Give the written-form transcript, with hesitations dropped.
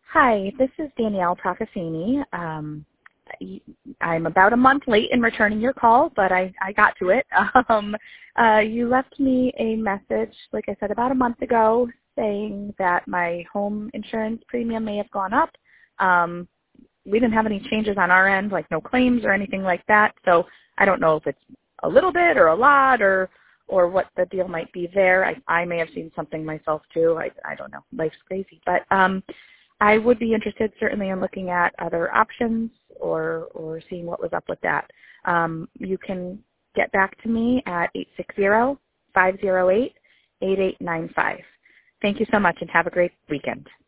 Hi, this is Danielle Procaccini. I'm about a month late in returning your call, but I got to it. You left me a message, like I said, about a month ago saying that my home insurance premium may have gone up. We didn't have any changes on our end, like no claims or anything like that, so I don't know if it's a little bit or a lot or what the deal might be there. I may have seen something myself too. I don't know. Life's crazy. But I would be interested certainly in looking at other options or seeing what was up with that. You can get back to me at 860-508-8895. Thank you so much and have a great weekend.